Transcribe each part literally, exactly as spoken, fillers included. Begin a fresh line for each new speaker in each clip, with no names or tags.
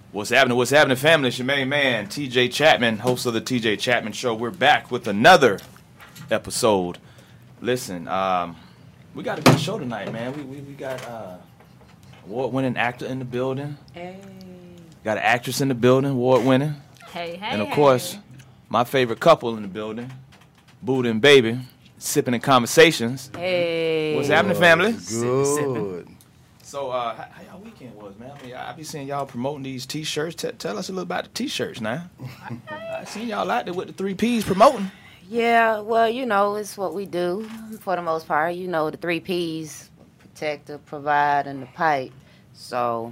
What's happening? What's happening, family? It's your main man, T J Chapman, host of the T J Chapman Show. We're back with another episode. Listen, um, we got a good show tonight, man. We we, we got uh, award-winning actor in the building.
Hey.
Got an actress in the building, award-winning.
Hey, hey.
And of course, my favorite couple in the building, Buddha and Baby, sipping in conversations.
Hey.
What's happening, family?
Good.
So, uh, how, how y'all weekend was, man? I mean, I, I be seeing y'all promoting these T-shirts. T- tell us a little about the T-shirts now. I, I seen y'all out there with the three P's promoting.
Yeah, well, you know, it's what we do for the most part. You know, the three P's, protect, the provide, and the pipe. So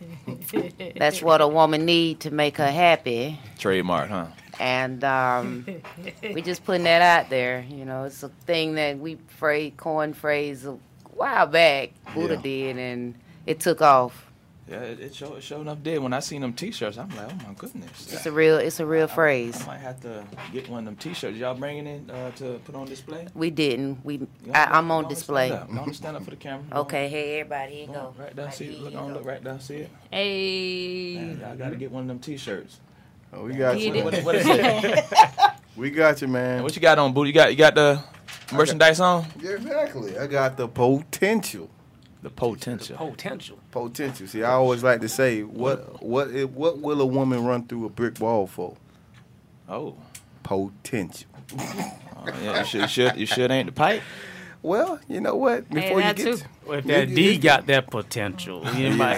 that's what a woman need to make her happy.
Trademark, huh?
And um, we just putting that out there. You know, it's a thing that we phrase, coined phrase a while back. Buddha
Yeah.
did, and it took off.
Yeah, it, it, sure, it sure enough did. When I seen them T-shirts, I'm like, oh my goodness.
It's a real, it's a real phrase.
I, I might have to get one of them T-shirts. Y'all bringing it uh, to put on display?
We didn't. We,
You
I,
wanna-
I'm
you
on
wanna
display.
Stand up. You wanna stand up for the camera? You
Okay, hey everybody, here you
wanna-
go.
Right down, see it.
Here
Look
you
on,
go.
look right down, see it.
Hey.
Man, y'all gotta get one of them T-shirts.
Oh, we got
Get
you.
What, what is it?
We got you, man.
What you got on, Booty? You got you got the merchandise on?
Yeah, exactly. I got the potential.
The potential.
Potential.
Potential. See, I always like to say, what what it, what will a woman run through a brick wall for?
Oh.
Potential.
Oh, yeah, you should, you should, you should ain't the pipe.
Well, you know what? Before
that
you get,
too.
Well, if
you-
that
you-
D
you-
got that potential, you might.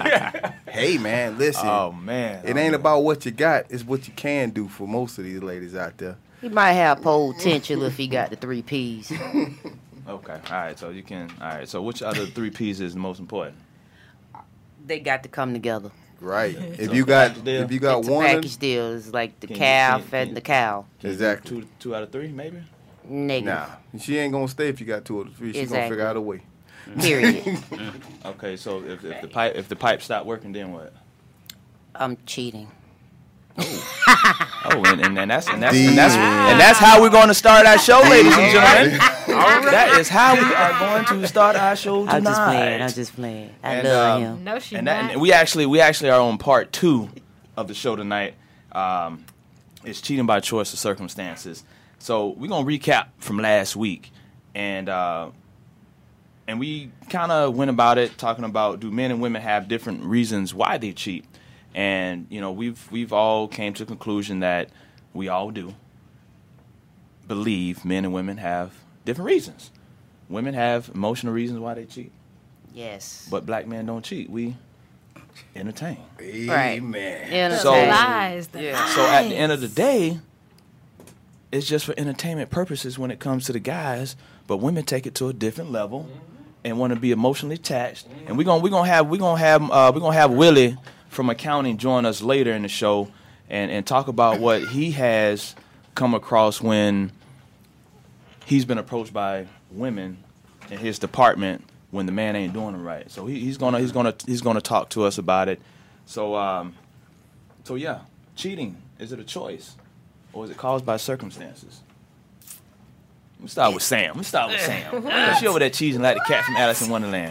hey, man, listen.
Oh man,
It ain't about what you got; it's what you can do for most of these ladies out there.
He might have potential if he got the three P's.
Okay, all right. So you can. All right. So which other three P's is the most important?
They got to come together.
Right. If
So
you got
package deal?
if you got
It's a
one,
package deal. It's like the
Can you-
calf
can you-
and the cow.
Can you
Exactly.
do Two, two out of three, maybe.
Negative.
nah, she ain't gonna stay if you got two or three. She gonna
Exactly.
figure out a way.
Period.
Okay. So if, if the pipe if the pipe stop working, then what?
I'm cheating.
Oh, and, and, and that's and that's and that's and that's how we're going to start our show, ladies and gentlemen. That is how we are going to start our show tonight.
I'm just playing. I'm just playing. I
And,
love
um,
him.
No, she
and,
not.
that, and we actually we actually are on part two of the show tonight. Um, it's cheating by choice or circumstances. So we're gonna recap from last week, and uh, and we kind of went about it talking about, do men and women have different reasons why they cheat? And you know, we've we've all came to the conclusion that we all do believe men and women have different reasons. Women have emotional reasons why they cheat,
Yes.
but black men don't cheat. We entertain.
Right.
Amen.
Entertain.
So-
lies. The
Yeah.
So at the end of the day, it's just for entertainment purposes when it comes to the guys, but women take it to a different level and want to be emotionally attached. And we're gonna we're gonna have we're gonna have uh, we're gonna have Willie from accounting join us later in the show and, and talk about what he has come across when he's been approached by women in his department when the man ain't doing it right. So he, he's gonna he's gonna he's gonna talk to us about it. So um, so yeah, cheating, is it a choice or is it caused by circumstances? Let me start with Sam. Let me start with Sam. She over there cheesing like the cat from Alice in Wonderland.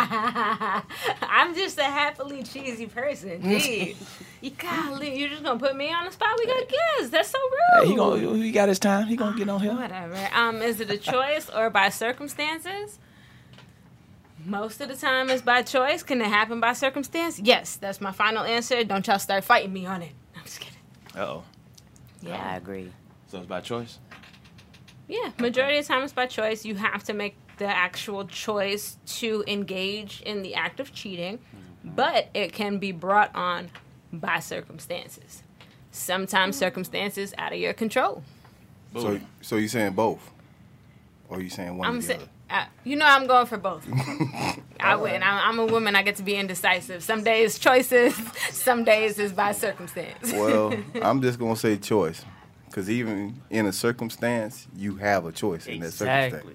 I'm just a happily cheesy person. Gee. You golly, you're just gonna put me on the spot? We got guests. That's so rude.
Hey, he gonna he got his time. He gonna get on here.
Whatever. Um, is it a choice or by circumstances? Most of the time it's by choice. Can it happen by circumstance? Yes, that's my final answer. Don't y'all start fighting me on it. I'm just kidding.
Uh oh.
Yeah, I agree.
So it's by choice.
Yeah, majority of the time it's by choice. You have to make the actual choice to engage in the act of cheating, but it can be brought on by circumstances. Sometimes circumstances out of your control.
So, so you saying both, or you saying one or
I'm
the
saying,
other?
uh, you know, I'm going for both. I win. I'm, I'm a woman. I get to be indecisive. Some days choices, some days is by circumstance.
Well, I'm just gonna say choice, because even in a circumstance, you have a choice in that circumstance.
Exactly.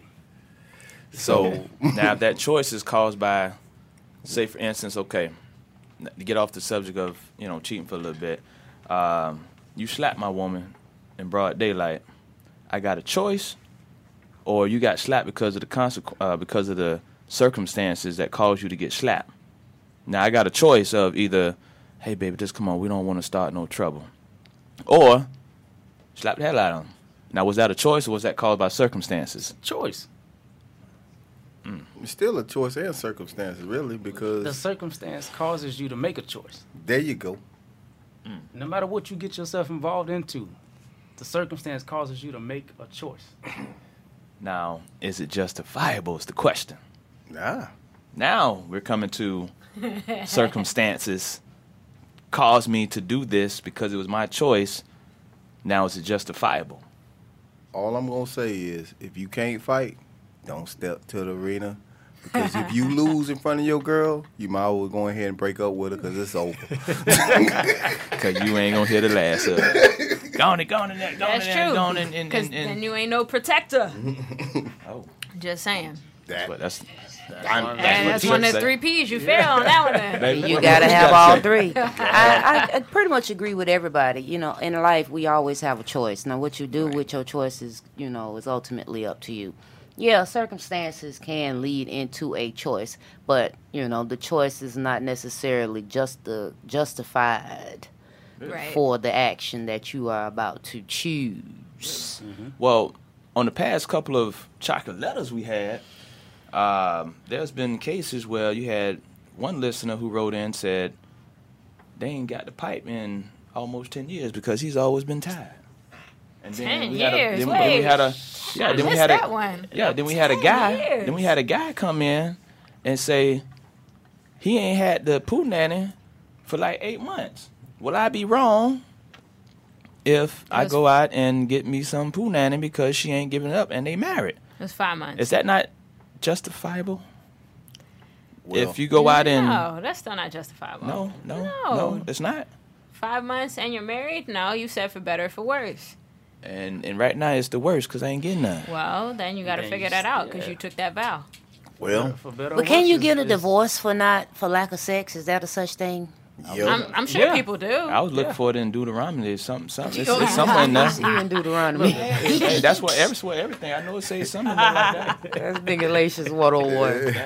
So now if that choice is caused by, say for instance, okay, to get off the subject of, you know, cheating for a little bit, um, you slapped my woman in broad daylight. I got a choice, or you got slapped because of the consequ- uh, because of the circumstances that caused you to get slapped. Now I got a choice of either hey, baby, just come on. We don't want to start no trouble. Or slap the hell out of him. Now, was that a choice or was that caused by circumstances?
Choice.
It's still a choice and circumstances, really, because
The circumstance causes you to make a choice.
there you go.
No matter what you get yourself involved into, the circumstance causes you to make a choice.
Now, is it justifiable is the question.
Nah.
Now we're coming to circumstances caused me to do this because it was my choice. Now is it justifiable?
All I'm gonna say is, if you can't fight, don't step to the arena. Because if you lose in front of your girl, you might as well go ahead and break up with her because it's over.
Because you ain't going to hear the last of it. Go on and go on in there. Go on
That's
in there.
true.
Go on and, and,
Because
and, and,
then you ain't no protector.
oh,
Just saying.
That,
but that's,
I'm-
what
And that's
the
one
church
of the
say.
three P's. You fail on that one then.
Baby,
You
what-
gotta
what
have
gotta
all
say?
three. I, I, I pretty much agree with everybody. You know, in life we always have a choice. Now, what you do with your choices, you know, is ultimately up to you. Yeah, circumstances can lead into a choice, but you know, the choice is not necessarily just the justified
Right.
for the action that you are about to choose.
Well, on the past couple of chocolate letters we had, um, there's been cases where you had one listener who wrote in and said they ain't got the pipe in almost ten years because he's always been tied. And
Ten
we had a,
years?
then, then we
Wait.
had a yeah,
I
then we
missed
had
that
a
one.
yeah, then we had a
Ten
guy,
years.
then we had a guy come in and say he ain't had the poo nanny for like eight months. Will I be wrong if I
Yes.
go out and get me some poo nanny because she ain't giving up and they married?
It was five months.
Is that not justifiable?
well,
if you go out and
No, that's still not justifiable.
no, no,
No.
no, it's not.
Five months and you're married? No, you said for better or for worse.
And and right now it's the worst because I ain't getting none.
Well, then you got to
Then
figure
you
that
s-
out because
yeah.
you took that vow.
well,
For better or
But can
worse,
you
it's-
get a
it's-
divorce for not for lack of sex? Is that a such thing?
yo,
I'm, I'm sure
Yeah.
people do.
I was looking
Yeah.
for it in Deuteronomy. There's something, something. It's,
Oh,
it's somewhere in there.
Even Deuteronomy.
Hey, that's what every swear everything. I know it says something in there like that.
That's big Galatians one oh one.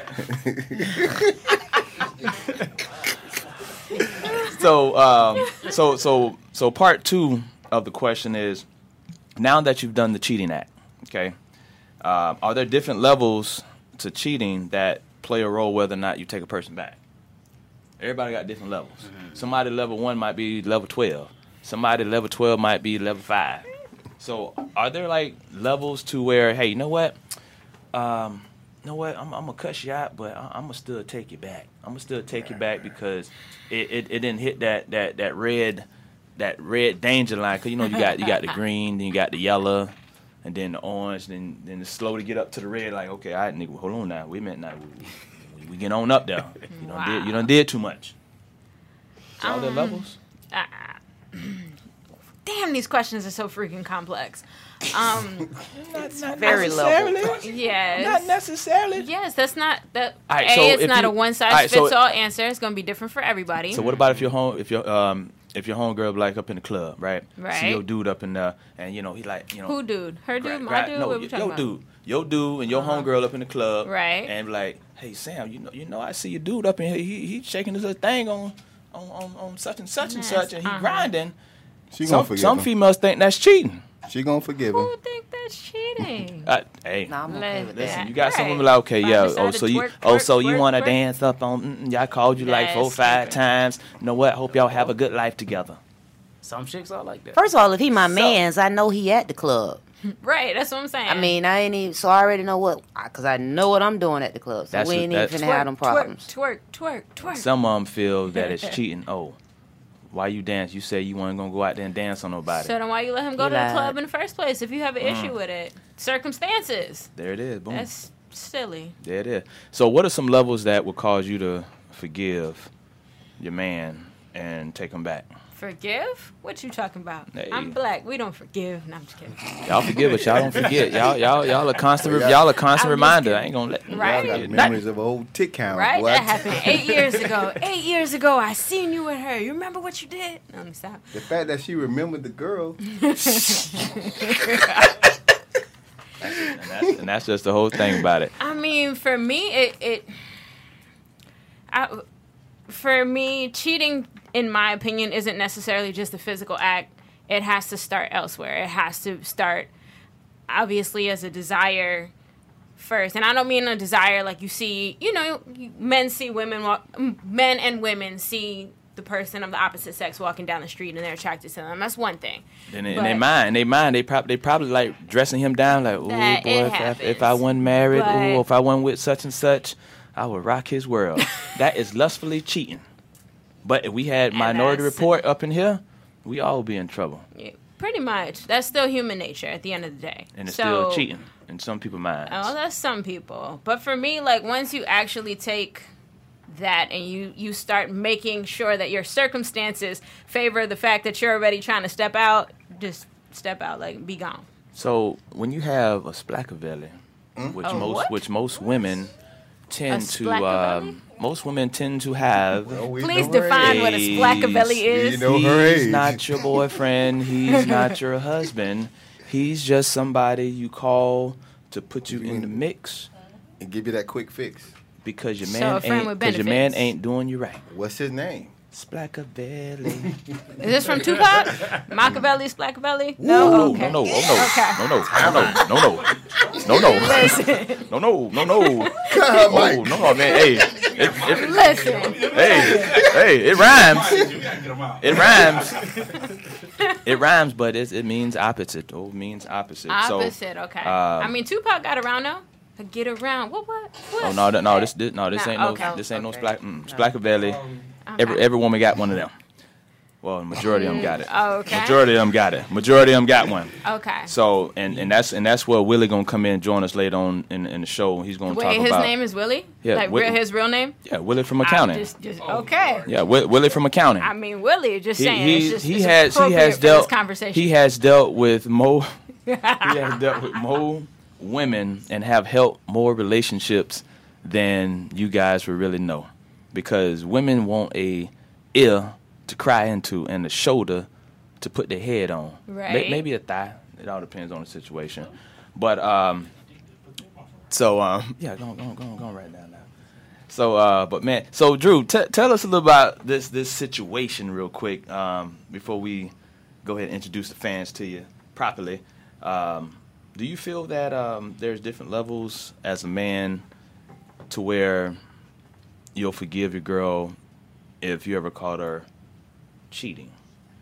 So, um, so, so, so, part two of the question is: now that you've done the cheating act, okay, uh, are there different levels to cheating that play a role whether or not you take a person back? Everybody got different levels. Somebody level one might be level twelve. Somebody level twelve might be level five. So, are there like levels to where, hey, you know what? Um, you know what? I'm, I'm gonna cut you out, but I, I'm gonna still take you back. I'm gonna still take you back because it, it, it didn't hit that, that, that red that red danger line. Cause you know you got you got the green, then you got the yellow, and then the orange, then then it's slow to get up to the red. Like, okay, all right, nigga, hold on now. Wait a minute now. We, we, we get on up there. You done did you done did too much. So are there
Um,
levels?
Uh, damn, these questions are so freaking complex. Um,
Not, not
very level.
yes.
Not necessarily.
Yes, that's not that.
All right,
A,
so
it's
if
not
you-
a one size
all right, so-
fits all answer. It's gonna be different for everybody.
So what about if your home if your um if your homegirl like up in the club, right?
Right.
See your dude up in there, and you know he like you know.
Who dude? Her
gra-
dude?
gra-
My dude?
No,
What we
your
talking about?
dude, your dude, and your
Uh-huh.
homegirl up in the club,
Right.
And be like, hey Sam, you know, you know, I see your dude up in here. He he shaking his little thing on on on, on such and such and
Yes,
such, and he
uh-huh.
grinding.
she gonna
Some
forgive
some
him.
females think that's cheating.
She gonna forgive him.
Who think that's cheating?
Uh, hey.
No, I'm okay
Let
with
Listen,
that.
you got some
Right.
women like, okay,
Find
yeah.
us
Oh,
out
so
to
you,
twerk,
oh,
twerk,
so you
twerk,
want to
twerk.
dance up on? Mm, yeah, I called you like
That's
four, five
stupid.
times. You know what? Hope y'all have a good life together.
Some chicks are like that.
First of all, if he my
So-
man's, I know he at the club.
Right, that's what I'm saying.
I mean, I ain't even, so I already know what, because I know what I'm doing at the club. So
That's
we
what-
ain't even
that's-
finna have them problems.
Twerk, twerk, twerk, twerk.
Some of them feel that it's cheating. Oh, why you dance? You say you weren't gonna go out there and dance on nobody.
So then why you let him go
He
to the
lied.
club in the first place if you have an
Mm.
issue with it? Circumstances.
There it is. Boom.
That's silly.
There it is. So, what are some levels that would cause you to forgive your man and take him back?
Forgive? What you talking about?
Hey.
I'm black. We don't forgive. No, I'm just kidding.
Y'all forgive, but y'all don't forget. Y'all, y'all, y'all a constant. Y'all a constant
I'm just
reminder.
kidding.
I ain't gonna let.
Right.
Y'all got
forget
memories of a whole tick count.
Right?
boy.
That happened eight years ago. Eight years ago, I seen you with her. You remember what you did? No, let me stop.
The fact that she remembered the girl.
And that's, and that's just the whole thing about it.
I mean, for me, it, it I, for me, cheating, in my opinion, isn't necessarily just a physical act. It has to start elsewhere. It has to start, obviously, as a desire first. And I don't mean a desire like you see, you know, men see women, walk, men and women see the person of the opposite sex walking down the street and they're attracted to them. That's one thing.
And in their mind, they mind, they probably, they probably like dressing him down like, ooh, boy, if, if, if I wasn't married,
But-
ooh, if I wasn't with such and such, I would rock his world. That is lustfully cheating. But if we had
And
Minority
that's-
Report up in here, we all would be in trouble.
Yeah, pretty much. That's still human nature at the end of the day.
And it's
So-
still cheating in some people's minds.
Oh, that's some people. But for me, like, once you actually take that and you, you start making sure that your circumstances favor the fact that you're already trying to step out, just step out, like, be gone.
So when you have a splackavelli, which
A
most
what?
which most women tend
A
to
splackavelli?
um, most women tend to have.
Oh, we
Please
know her
define what a
age.
splackavelli
We
is.
know her
He's
age.
not your boyfriend. He's not your husband. He's just somebody you call to put you in the mix
And give you that quick fix.
because your
So
man
a friend
ain't
with
because your man
benefits.
ain't doing you right.
What's his name?
Splackavelli.
Is this from Tupac? Machiavelli, Splackavelli?
No,
No?
no,
Okay.
no, no, oh
Okay.
no, no, no, no, no, no, no, no, no, no, no, no. Oh, no, no, man. Hey, it, it,
Listen.
hey, hey, it rhymes. It rhymes. It rhymes, but it, it means opposite. Oh, it means opposite.
Opposite,
So,
okay.
um,
I mean, Tupac got around, though. To get around. What, what? what?
oh no, that- no, this, this no, this
Nah,
ain't no,
okay.
this ain't no
Okay.
splack, mm, Splackavelli.
Okay.
Every every woman got one of them. Well, majority of them got it.
Okay.
Majority of them got it. Majority of them got one.
Okay.
So, and, and that's and that's where Willie gonna come in and join us later on in, in the show. He's gonna
Wait,
talk
his
about
name is Willie?
Yeah,
Like,
Wi-
real, his real name?
yeah, Willie from
I
accounting.
Just, just, okay.
Yeah, Wi- Willie from accounting.
I mean, Willie, just
he
saying.
he,
it's just,
he
it's
has he
appropriate
has
for
dealt
this conversation.
he has dealt with more he has dealt with more women and have helped more relationships than you guys would really know, because women want a ear to cry into and a shoulder to put their head on. May-
Right.
maybe a thigh. It all depends on the situation. But um, so um, yeah, go on, go on, go on, go on right now. now. So, uh, but man, so Drew, t- tell us a little about this this situation real quick um, before we go ahead and introduce the fans to you properly. Um, do you feel that um, there's different levels as a man to where you'll forgive your girl if you ever caught her cheating?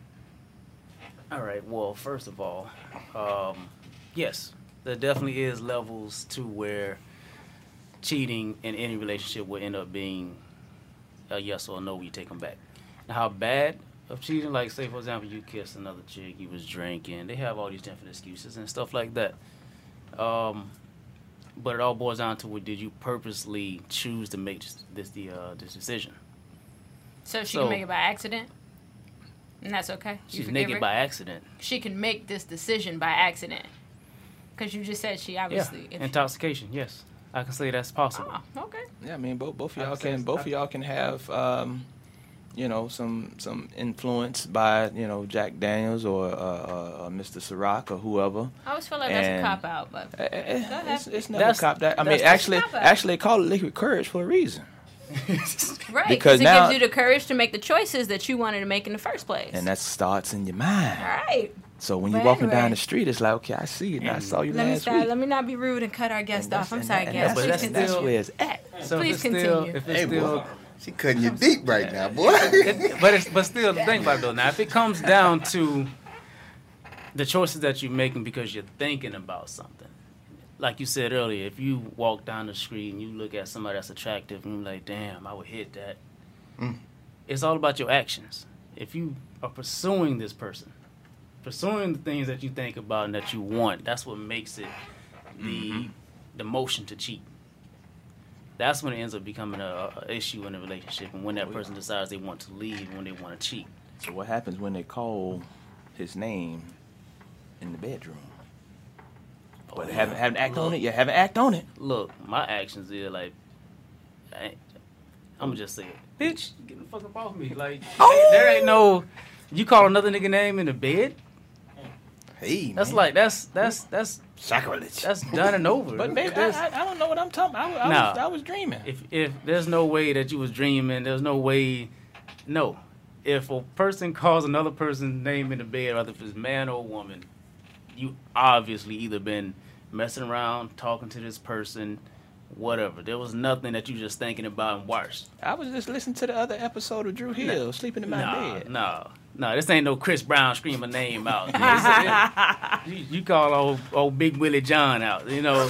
All right. Well, first of all, um, yes, there definitely is levels to where cheating in any relationship will end up being a yes or a no when you take them back. Now, how bad of cheating? Like, say, for example, you kissed another chick, you was drinking. They have all these different excuses and stuff like that. Um, but it all boils down to, what did you purposely choose to make this this, the, uh, this decision?
so she
so-
can make it by accident? And that's okay? You
She's
forgive
naked
her?
by accident.
She can make this decision by accident. Because you just said she obviously...
Yeah,
if-
intoxication. Yes, I can say that's possible.
Oh, okay.
Yeah, I mean, both both of
I
y'all
would say
can
it's-
both of y'all can have um, you know, some some influence by, you know, Jack Daniels or uh, uh, uh, Mister Ciroc or whoever.
I always feel like that's a
And-
cop out, but
Eh, eh, eh,
ahead.
It's, it's never
That's-
cop that. I mean,
that's the
actually,
cop-out.
actually, they call it liquid courage for a reason.
right,
Because
because it
now-
gives you the courage to make the choices that you wanted to make in the first place.
And that starts in your mind.
all right.
So when you're
But
walking down
anyway.
the street, it's like, okay, I see it. And I saw you
Let me
last
stop.
week.
Let me not be rude and cut our guest
And
off. I'm
that's-
sorry,
and
guest.
that's-
but
Please
that's
That's
still-
where it's at.
So
Please
if it's
continue.
Still, if it's
Hey,
still,
boy. She cutting you deep right now, boy.
it, but it's but still, think about it though. Now, if it comes down to the choices that you're making because you're thinking about something, like you said earlier, if you walk down the street and you look at somebody that's attractive and you're like, "Damn, I would hit that."
Mm.
It's all about your actions. If you are pursuing this person, pursuing the things that you think about and that you want, that's what makes it the the motion to cheat. That's when it ends up becoming a, a issue in a relationship, and when that person decides they want to leave, when they want to cheat.
So what happens when they call his name in the bedroom? But haven't haven't act on it. You haven't act on it.
Look, my actions is like, I, I'm gonna just say it, bitch, get the fuck up off me. Like,
Oh!
there ain't no, you call another nigga name in the bed.
Hey,
That's
man.
like that's that's that's
Sacrilege.
That's done and over.
But baby, I,
There's-
I, I don't know what I'm talking about. I, was- I,
Nah.
was, I was dreaming.
if if there's no way that you was dreaming, there's no way. No, if a person calls another person's name in the bed, whether if it's man or woman, you obviously either been messing around, talking to this person, whatever. There was nothing that you just thinking about and watched.
I was just listening to the other episode of Drew Hill, sleeping in my
Nah,
bed.
no, no. This ain't no Chris Brown scream a name out. This- you, you call old, old Big Willie John out, you know.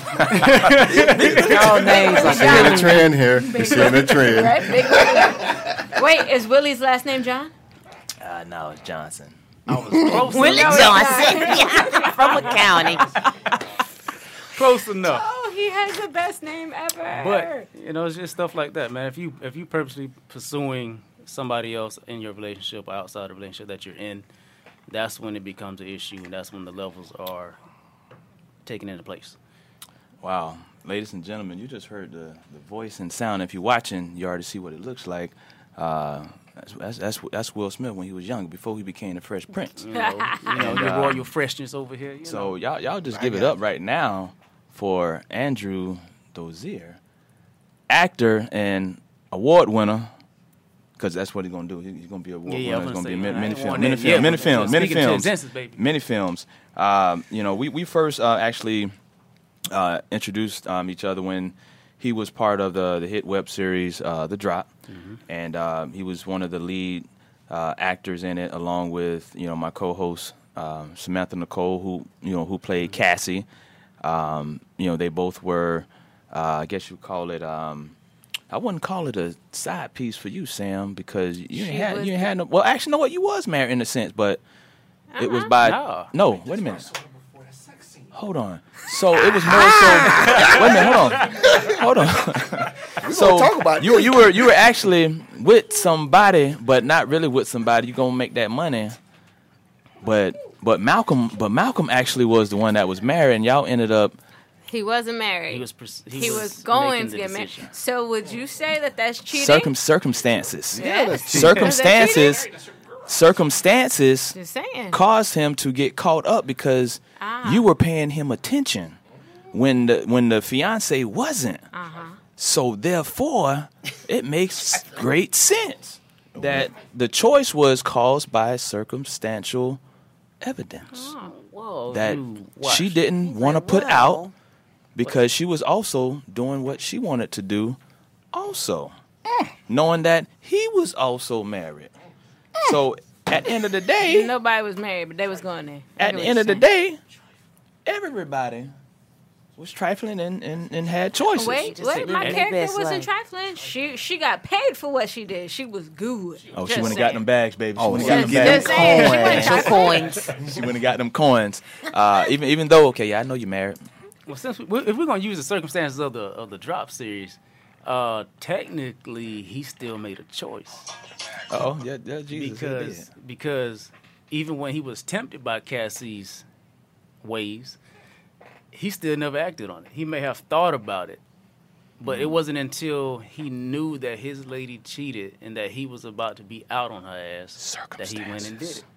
All names are
Seeing a trend here. You're seeing a trend.
Right? Big Willie. Wait, is Willie's last name John?
Uh, no, it's Johnson.
I was close
Willie
enough.
Johnson from a county.
Close enough.
Oh, he has the best name ever.
But you know, it's just stuff like that, man. If you if you purposely pursuing somebody else in your relationship or outside the relationship that you're in, that's when it becomes an issue, and that's when the levels are taken into place.
Wow. Ladies and gentlemen, you just heard the, the voice and sound. If you're watching, you already see what it looks like. Uh, that's, that's, that's, that's Will Smith when he was young, before he became the Fresh Prince.
You know, you know,
And,
your
uh,
royal freshness over here. You
So
know.
y'all y'all just give it up right now for Andrew Dozier, actor and award winner, because that's what he's gonna do. He- He's gonna be an award
Yeah, yeah, I
winner.
was
It's gonna
gonna
be
say,
many,
man, I
many
ain't
films,
won
many
that
films,
yet,
many
but
films, many
speaking to
films,
Genesis, baby.
many films. Um, you know, we we first uh, actually uh, introduced um, each other when he was part of the the hit web series uh, The Drop,
Mm-hmm.
and uh, he was one of the lead uh, actors in it, along with you know my co-host um, Samantha Nicole, who you know who played
Mm-hmm.
Cassie. Um, you know, they both were, uh, I guess you call it. Um, I wouldn't call it a side piece for you, Sam, because you ain't
She
had
was
you ain't
the-
had no. Well, actually, no, what you was married in a sense, but it was
Uh-huh.
by
Nah.
no. Wait a minute. Hold on. So it was more so. Wait a minute. Hold on. Hold on. so
talk about
you you were you were actually with somebody, but not really with somebody. You gonna make that money, but but Malcolm but Malcolm actually was the one that was married, and y'all ended up.
He wasn't married.
He was pers- he,
He
was,
was going
making
to
the
get married.
decision.
So would you say that that's cheating?
Circum- circumstances.
Yeah.
that's cheating.
Circumstances. Circumstances
Just saying.
caused him to get caught up because
Ah.
you were paying him attention when the when the fiance wasn't.
Uh-huh.
So therefore, it makes great sense that the choice was caused by circumstantial evidence
Whoa,
that
you watch.
she didn't want to put out because she was also doing what she wanted to do also, knowing that he was also married. So at the end of the day,
Nobody was married, but they was going there. I
at
get
the
what
end
you're
of the
saying.
day, everybody was trifling and, and, and had choices.
Wait,
Just
wait,
to
my
live
character
their best
wasn't
life.
trifling. She she got paid for what she did. She was good.
Oh,
Just
she went and
saying.
got them bags, baby. She
Oh,
went and
she
got
was
them
getting
bags.
Just saying, she wasn't
Your
trifling.
coins.
She went and got them coins. Uh, even even though, okay, yeah, I know you're married.
Well, since we, if we're gonna use the circumstances of the of the drop series, uh, technically he still made a choice
Oh, yeah, yeah, Jesus. he
because
did.
because even when he was tempted by Cassie's ways, he still never acted on it. He may have thought about it, but it wasn't until he knew that his lady cheated and that he was about to be out on her ass that he went and did it.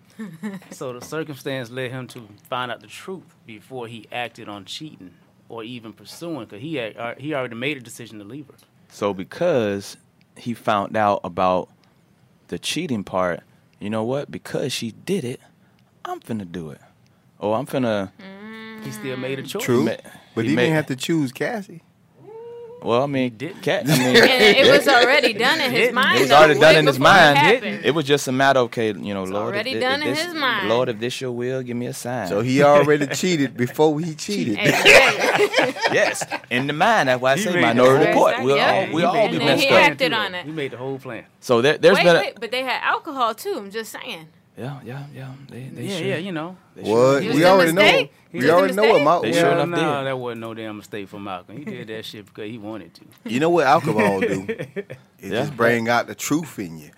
So the circumstance led him to find out the truth before he acted on cheating or even pursuing, because he had, uh, he already made a decision to leave her.
So because he found out about the cheating part, you know what? Because she did it, I'm finna do it. Oh, I'm finna.
He still made a choice.
True.
ma-
But
he
he,
made-
didn't have to choose Cassie.
Well, I mean,
didn't.
cat. I mean,
And it was already done in his
Didn't.
mind.
It was
though,
already done
way
in his
before it
mind.
happened.
It was just a matter of, okay, you know, Lord,
already
if, if
done in
this,
his mind.
Lord, if this your will, give me a sign.
So he already cheated before he cheated.
Exactly.
yes, in the mind. That's why I
He
say
made
Minority
it.
Report. We'll
Yeah.
all,
He
we'll all
made
be
the
And then
messed
he
up.
acted
plan,
on
too,
it.
He made the whole plan.
So there, there's
wait,
been. A,
wait, but they had alcohol too. I'm just saying.
yeah, yeah, yeah. They, they
yeah,
sure,
yeah, you know.
they
What?
It was
We
a
already know.
mistake? It
We
was a
already know what
mistake?
Malcolm.
They sure
Yeah,
enough
no,
did.
that wasn't no damn mistake for Malcolm. He did that shit because he wanted to.
You know what alcohol do? It
Yeah.
just bring out the truth in you.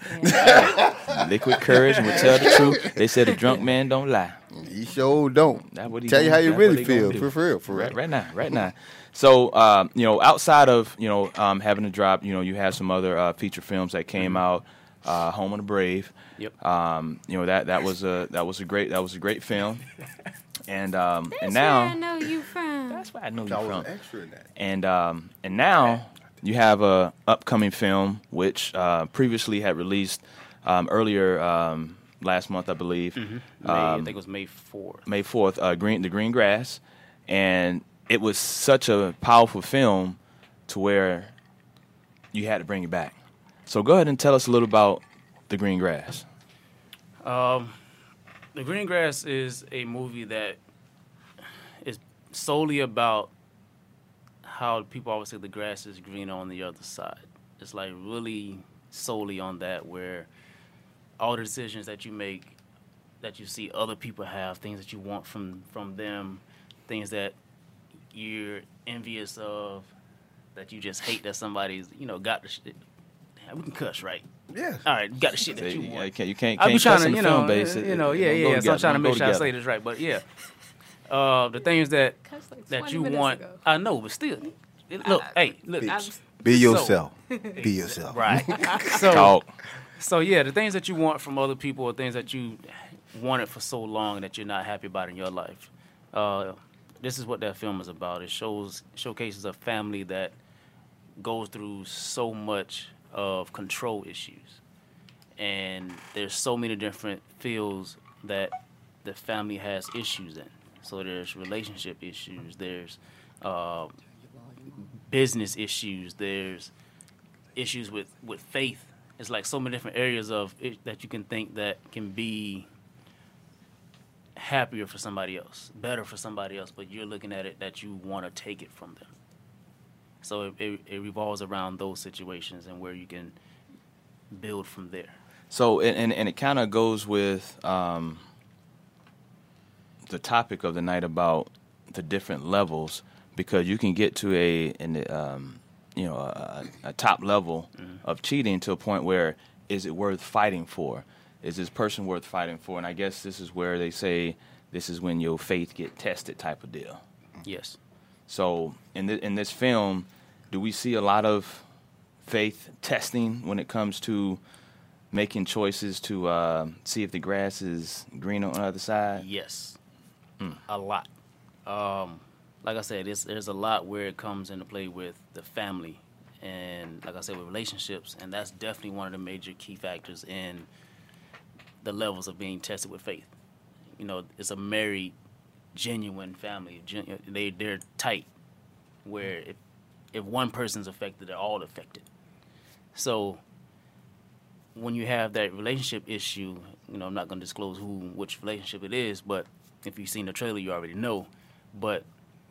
Liquid courage and will tell the truth. They said a drunk man don't lie.
You sure don't.
That's what he
Tell you
gonna-
how you
that's
really
what he gonna
feel.
do.
For real, for real.
Right, right now, right now. So, um, you know, outside of, you know, um, having to drop, you know, you have some other uh, feature films that came out. Uh, Home of the Brave.
Yep.
Um, you know that that was a that was a great that was a great film. and um,
That's
and now
where I know you from.
that's where I know you
I was
from.
an extra in that.
And um, and now you have a upcoming film which uh, previously had released um, earlier um, last month, I believe,
May, I
um,
think it was May fourth.
May fourth, uh, Green the Green Grass, and it was such a powerful film to where you had to bring it back. So go ahead and tell us a little about The Green Grass.
Um, The Green Grass is a movie that is solely about how people always say the grass is greener on the other side. It's like really solely on that, where all the decisions that you make, that you see other people have, things that you want from, from them, things that you're envious of, that you just hate that somebody's, you know, got the shit. We can cuss, right?
Yeah.
All right, got the shit that
So
you
you,
want.
you can't you can't,
I be
can't
trying
cuss
to,
in the
you
film
know,
base.
you
It-
know,
it
yeah,
don't
yeah,
go
yeah. So I'm
together.
trying to
Don't
make
go
sure I
together.
say this right, but yeah, uh, the things that
Cussed like
that
twenty
you
minutes
want,
ago.
I know, but still, it- look, hey, look,
I'm-
Be
So-
yourself. Be yourself.
right? So,
Talk.
so yeah, the things that you want from other people, or things that you wanted for so long that you're not happy about in your life. Uh, this is what that film is about. It shows showcases a family that goes through so much of control issues, and there's so many different fields that the family has issues in. So there's relationship issues, there's uh, business issues, there's issues with, with faith. It's like so many different areas of it that you can think that can be happier for somebody else, better for somebody else, but you're looking at it that you want to take it from them. So it, it, it revolves around those situations and where you can build from there.
So and and, and it kind of goes with um, the topic of the night about the different levels, because you can get to a in um, you know a, a top level mm-hmm. of cheating to a point where is it worth fighting for? Is this person worth fighting for? And I guess this is where they say this is when your faith get tested type of deal.
Yes.
So in th- in this film, do we see a lot of faith testing when it comes to making choices to uh, see if the grass is green on the other side?
Yes, mm. a lot. Um, like I said, it's, there's a lot where it comes into play with the family, and like I said, with relationships, and that's definitely one of the major key factors in the levels of being tested with faith. You know, it's a married, genuine family. Gen- they they're tight, where if if one person's affected, they're all affected. So when you have that relationship issue, you know, I'm not going to disclose who, which relationship it is, but if you've seen the trailer, you already know. But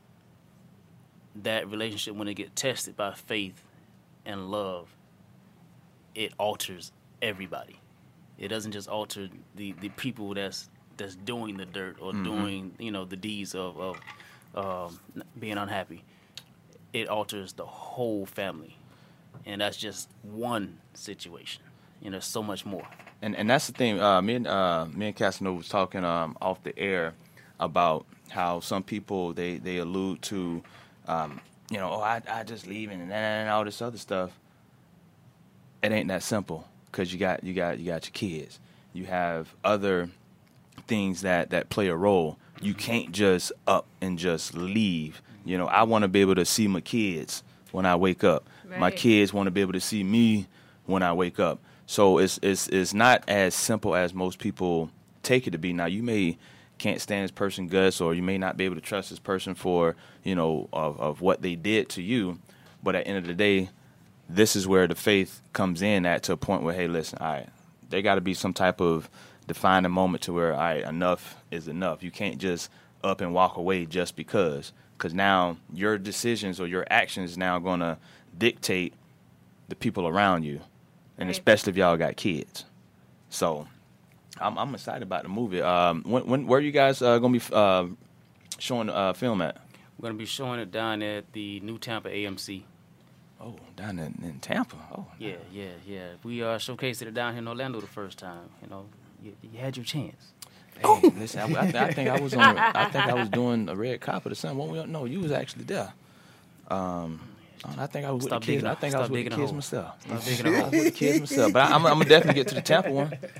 that relationship, when it gets tested by faith and love, it alters everybody. It doesn't just alter the, the people that's that's doing the dirt or mm-hmm. doing, you know, the deeds of, of um, being unhappy. It alters the whole family. And that's just one situation. You know, there's so much more.
And and that's the thing. Uh, me and uh, me and Casanova was talking um, off the air about how some people they, they allude to, um, you know, oh, I I just leaving and, and all this other stuff. It ain't that simple, because you got you got you got your kids. You have other things that, that play a role. You can't just up and just leave. You know, I want to be able to see my kids when I wake up.
Right.
My kids want to be able to see me when I wake up. So it's it's it's not as simple as most people take it to be. Now, you may can't stand this person, Gus, or you may not be able to trust this person for, you know, of, of what they did to you. But at the end of the day, this is where the faith comes in at, to a point where, hey, listen, all right, there got to be some type of defining moment to where, all right, enough is enough. You can't just up and walk away just because. Because now your decisions or your actions now going to dictate the people around you, and
right.
especially if y'all got kids. So I'm, I'm excited about the movie. Um, when, when where are you guys uh, going to be uh, showing the uh, film at?
We're going to be showing it down at the New Tampa A M C.
Oh, down in, in Tampa. Oh,
yeah, yeah, yeah. We uh, showcased it down here in Orlando the first time. You know, you, you had your chance.
Hey, listen, I, I, th- I think I was on. I think I was doing a red carpet or something. Well, we don't know. You was actually there. Um, I think I was with
Stop
the kids.
digging a-
I think I was
stop
with the
digging a
kids
hole.
myself.
Stop digging a
I
hole.
was with the kids myself. But I, I'm, I'm gonna definitely get to the Tampa one.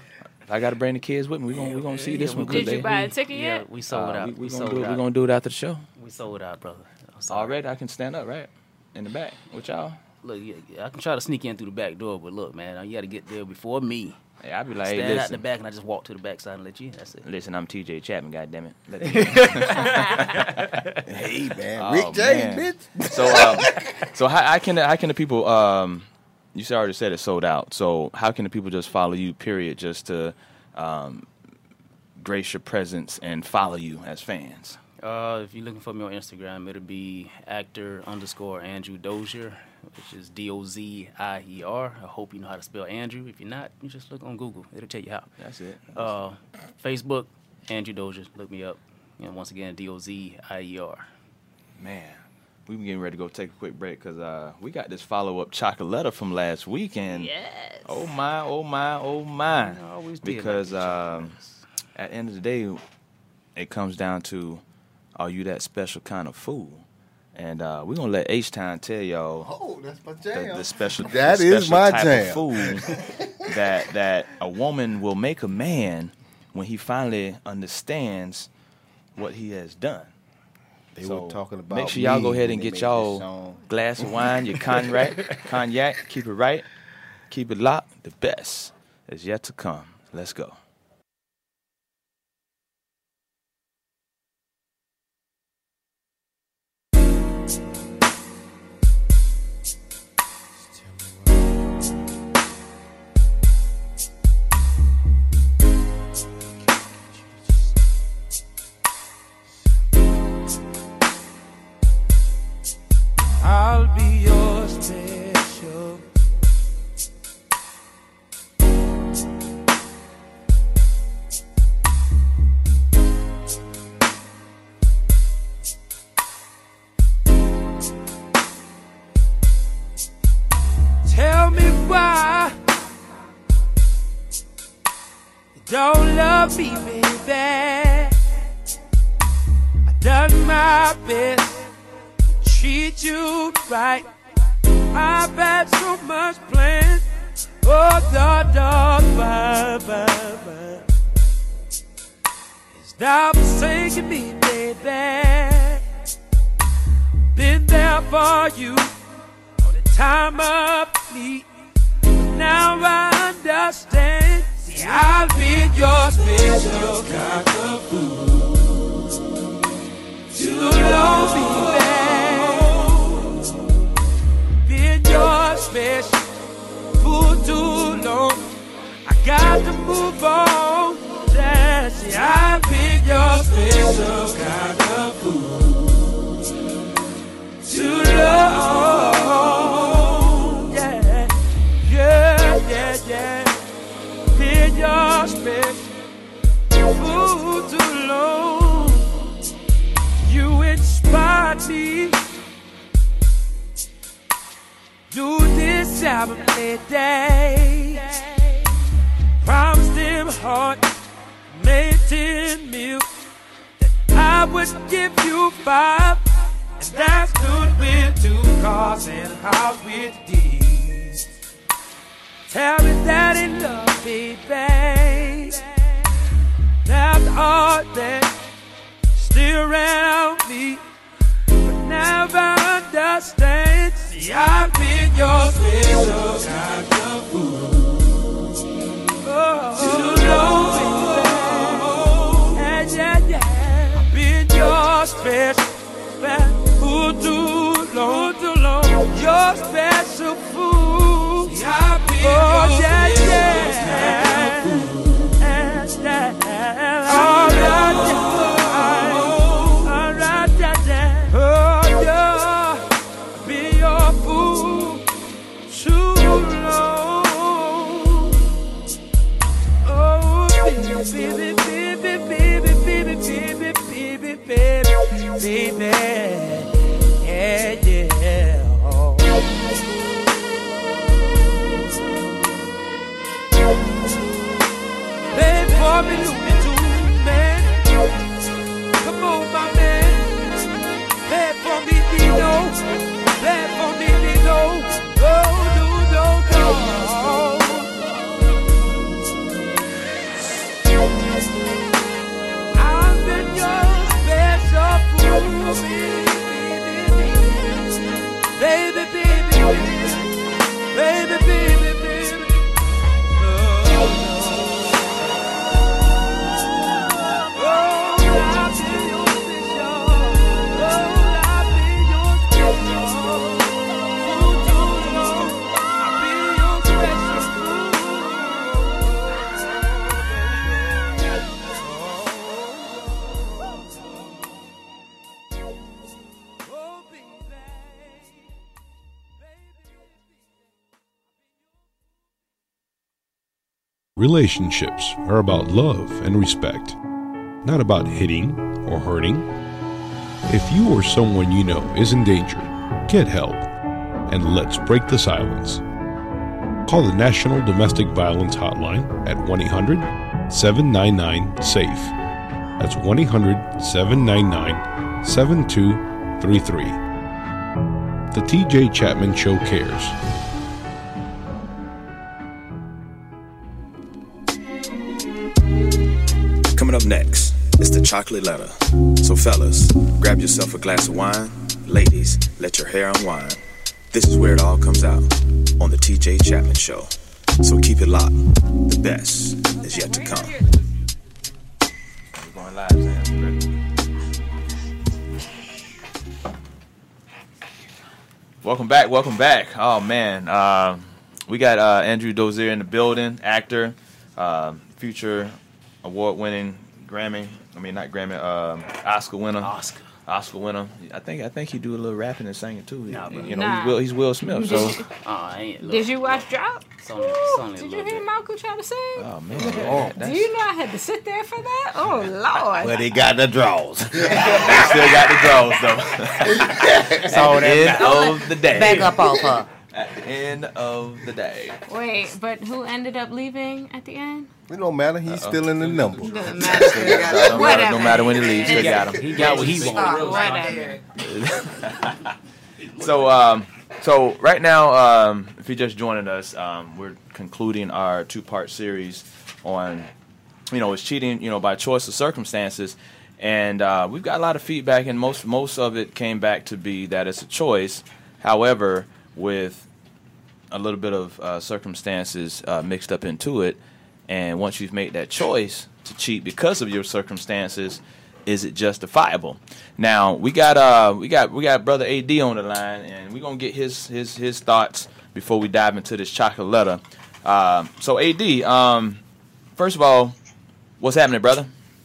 I got to bring the kids with me. We're going we gonna see this one.
Did you
They-
buy a ticket
Yeah,
yet?
we sold
uh,
out.
We,
We,
we gonna
sold
do it.
out.
We're gonna do it after the show.
We sold out, brother. I'm sorry.
Already, I can stand up right in the back with y'all.
Look, yeah, yeah, I can try to sneak in through the back door, but look, man, you got to get there before me.
Hey, I be like,
Stand
hey,
out the
listen,
back, and I just walk to the back side and let you in. That's it.
listen, I'm T J Chapman. Goddamn it. Let me-
Hey man,
Oh,
Rick James,
man.
bitch.
So, um, so how, how can the, how can the people? Um, you said already said it sold out. So how can the people just follow you? Period, just to um, grace your presence and follow you as fans.
Uh, if you're looking for me on Instagram, it'll be actor underscore Andrew Dozier, which is D O Z I E R. I hope you know how to spell Andrew. If you're not, you just look on Google. It'll tell you how.
That's it.
Uh, Facebook, Andrew Dozier. Look me up. And once again, D O Z I E R.
Man, we been getting ready to go take a quick break because uh, we got this follow up chocolate from last week, and
Yes.
oh my, oh my, oh my,
I always did
because
like the
um, at the end of the day, it comes down to, are you that special kind of fool? And uh, we're gonna let H Town tell y'all
Oh, that's my
the,
jam.
the special
That
the
is
special
my
type
jam.
of fool that that a woman will make a man when he finally understands what he has done.
They
So,
were talking about.
make sure y'all
me
go ahead
when
and
they
get
made
y'all
this song.
glass of wine, your cognac, cognac. Keep it right, keep it locked. The best is yet to come. Let's go.
I'll be your special. Tell me why you don't love me, baby. I done my best treat you right. I've had so much planned. Oh, da, da, ba, ba, ba. It's now forsaken me, baby. Been there for you all the time of need. But now I understand. See, I've been your special kind of fool. Too long, baby. Your special fool too long. I got to move on. That's it. I've been your special kind of fool too long. Yeah, yeah, yeah, yeah. Been your special fool too long. You inspired me. Do this album day. Promised him heart, made ten mil. That I would give you five. And that's good with two cars and a house with D's. Tell me that he love me, babe. After all that, still around me. But now I understand. See, I've been your special kind of fool. Oh, too long, baby. Yeah, yeah, yeah. I've been your special fool too long, too long. Your special fool. See, I've been oh, your yeah, special yeah. kind of fool. Yeah, yeah. All right, yeah. All right, yeah, yeah. Oh, yeah. Be your fool too long. Oh, baby, baby, baby, baby, baby, baby, baby, baby, yeah, yeah. Oh. Play for me, Louis too, man. Come on, my man. Play for me, Dino. Play for me, Dino. Oh, do, do, do. Baby, baby, baby, baby, baby. Oh, oh, I'll be your special. Oh, I'll be your special. Oh, too long. I'll be your special. Oh, baby.
Relationships are about love and respect, not about hitting or hurting. If you or someone you know is in danger, get help, and let's break the silence. Call the National Domestic Violence Hotline at one eight hundred, seven nine nine, SAFE. That's one eight hundred, seven nine nine, seven two three three. The T J Chapman Show cares.
Coming up next, it's the chocolate letter. So fellas, grab yourself a glass of wine. Ladies, let your hair unwind. This is where it all comes out on the T J Chapman Show. So keep it locked. The best is yet to come.
We're going live, Sam. Welcome back, welcome back. Oh man, uh, we got uh, Andrew Dozier in the building, actor, uh, future award-winning Grammy. I mean, not Grammy, um, Oscar winner.
Oscar.
Oscar winner. I think I think he do a little rapping and singing too.
Nah, bro.
You know,
Nah.
he's, Will, he's Will Smith. So,
Oh, I ain't, look,
Did you watch Drop?
It's only, it's only a
Did you
little
hear
bit.
Malcolm try to sing?
oh man, that-
Do
that's,
you know I had to sit there for that? Oh Lord!
But he got the draws.
still got the draws though.
So
At the end of the day.
Back up off her.
At the end of the day.
Wait, but who ended up leaving at the end?
It don't matter. He's still in the number.
Doesn't matter.
No matter,
Whatever.
no matter when he leaves, they got him.
He got what he wanted.
Oh, whatever.
So, um, so right now, um, if you're just joining us, um, we're concluding our two-part series on, you know, it's cheating, you know, by choice or circumstances, and uh, we've got a lot of feedback, and most most of it came back to be that it's a choice. However, with a little bit of uh, circumstances uh, mixed up into it, and once you've made that choice to cheat because of your circumstances, is it justifiable? Now we got uh we got we got brother A D on the line, and we're gonna get his his his thoughts before we dive into this chocolate letter. Uh, so A D, um, first of all, what's happening, brother?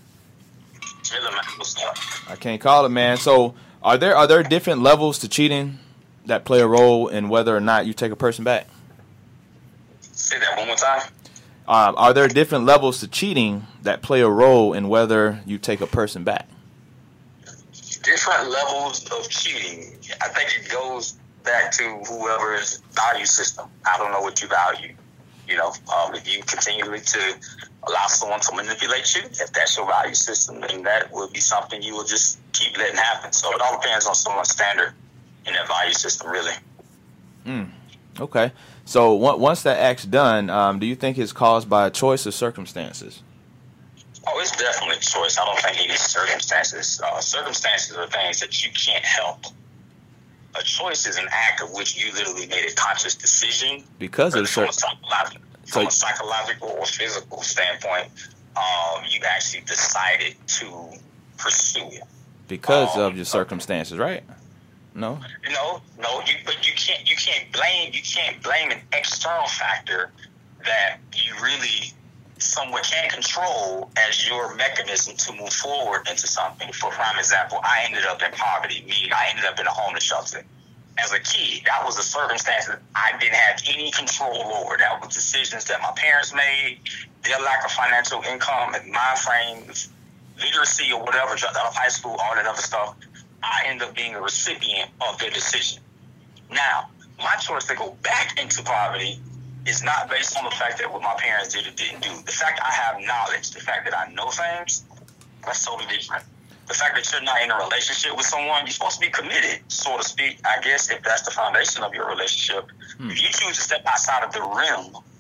I can't call it, man. So are there are there different levels to cheating that play a role in whether or not you take a person back?
Say that one more time.
Um, are there different levels to cheating that play a role in whether you take a person back?
Different levels of cheating. I think it goes back to whoever's value system. I don't know what you value. You know, um, if you continually to allow someone to manipulate you, if that's your value system, then that will be something you will just keep letting happen. So it all depends on someone's standard in their value system, really.
Mm, okay. So on- once that act's done, um, do you think it's caused by a choice or circumstances?
Oh, it's definitely a choice. I don't think any circumstances. Uh, circumstances are things that you can't help. A choice is an act of which you literally made a conscious decision.
Because of the
from, a
cir-
psychological,
So-
from a psychological or physical standpoint, um, you actually decided to pursue it.
because
Um,
of your circumstances, right? No.
No, no, you, but you can't. You can't blame. You can't blame an external factor that you really somewhat can't control as your mechanism to move forward into something. For prime example, I ended up in poverty. Meaning, I ended up in a homeless shelter. As a kid, that was a circumstance that I didn't have any control over. That was decisions that my parents made, their lack of financial income and mind frame, literacy or whatever, dropped out of high school, all that other stuff. I ended up being a recipient of their decision. Now, my choice to go back into poverty is not based on the fact that what my parents did or didn't do. The fact I have knowledge, the fact that I know things, that's totally different. The fact that you're not in a relationship with someone, you're supposed to be committed, so to speak, I guess, if that's the foundation of your relationship. Hmm. If you choose to step outside of the rim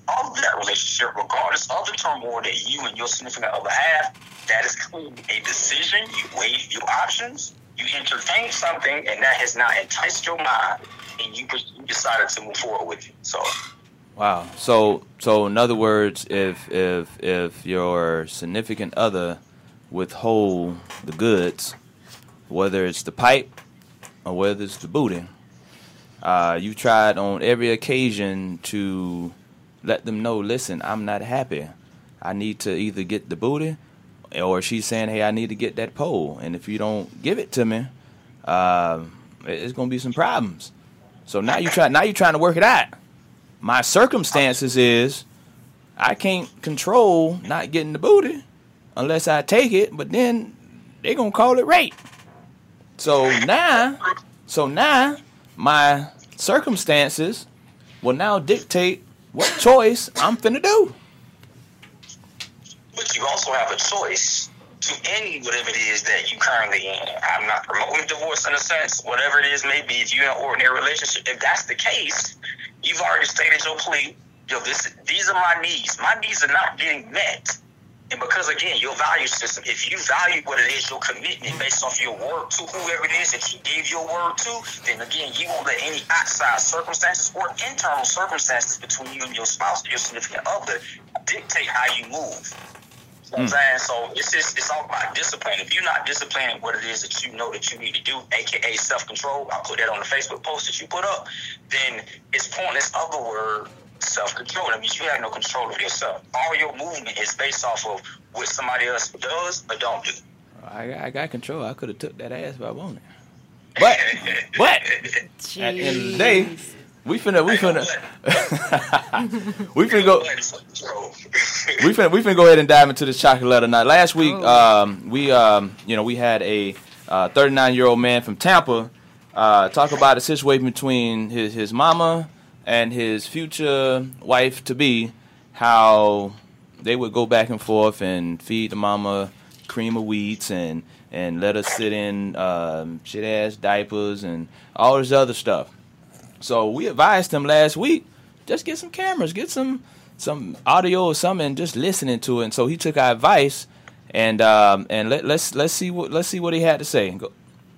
of that relationship, regardless of the turmoil that you and your significant other have, that is clearly a decision. You weigh your options, you entertain something, and that has not enticed your mind, and you, you decided to move forward with it. So,
wow. So, so in other words, if if if your significant other withhold the goods, whether it's the pipe or whether it's the booty, uh, you tried on every occasion to let them know, listen, I'm not happy. I need to either get the booty, or she's saying, hey, I need to get that pole. And if you don't give it to me, uh, it's going to be some problems. So now you try. Now you're trying to work it out. My circumstances is I can't control not getting the booty unless I take it, but then they're going to call it rape. So now, so now my circumstances will now dictate what choice I'm finna do.
But you also have a choice to end whatever it is that you currently in. I'm not promoting divorce in a sense, whatever it is may be. If you're in an ordinary relationship, if that's the case, you've already stated your plea. Yo, this, these are my needs. My needs are not getting met. And because, again, your value system, if you value what it is, your commitment based off your word to whoever it is that you gave your word to, then, again, you won't let any outside circumstances or internal circumstances between you and your spouse or your significant other dictate how you move. You know what I'm saying? So it's just, it's all about discipline. If you're not disciplining what it is that you know that you need to do, aka self-control, I'll put that on the Facebook post that you put up, then it's pointless of the word self-control. That means you have no control of yourself. All your movement is based off of what somebody else does or don't do.
I, I got control. I could have took that ass if I wanted. But, but
Jeez.
at the end of the day, we finna, we finna, we finna go, we finna, we finna go ahead and dive into this chocolate letter. Now, last week, um, we, um, you know, we had a uh, thirty-nine-year-old man from Tampa uh, talk about a situation between his his mama and his future wife to be, how they would go back and forth and feed the mama cream of wheats and and let her sit in um, shit ass diapers and all this other stuff. So we advised him last week, just get some cameras, get some some audio or something, and just listening to it. And so he took our advice, and um, and let, let's let's see what let's see what he had to say. Go.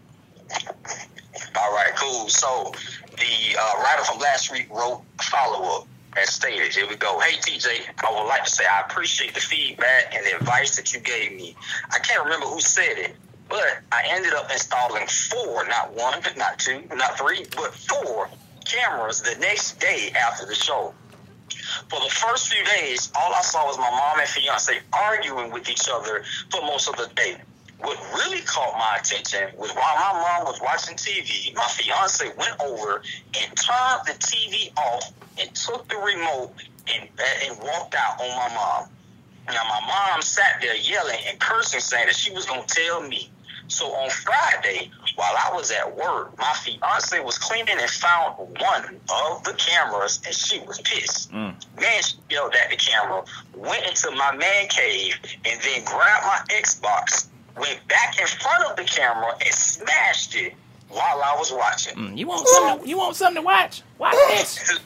All right, cool. So the uh, writer from last week wrote a follow-up and stated, here we go. Hey, T J, I would like to say I appreciate the feedback and the advice that you gave me. I can't remember who said it, but I ended up installing four, not one, not two, not three, but four cameras the next day after the show. For the first few days, all I saw was my mom and fiance arguing with each other for most of the day. What really caught my attention was while my mom was watching T V, my fiance went over and turned the T V off and took the remote and, and walked out on my mom. Now, my mom sat there yelling and cursing, saying that she was going to tell me. So on Friday, while I was at work, my fiance was cleaning and found one of the cameras, and she was pissed. Mm. Man, she yelled at the camera, went into my man cave, and then grabbed my Xbox, went back in front of the camera, and smashed it while I was watching.
Mm, you want something? You want something to watch? Watch this.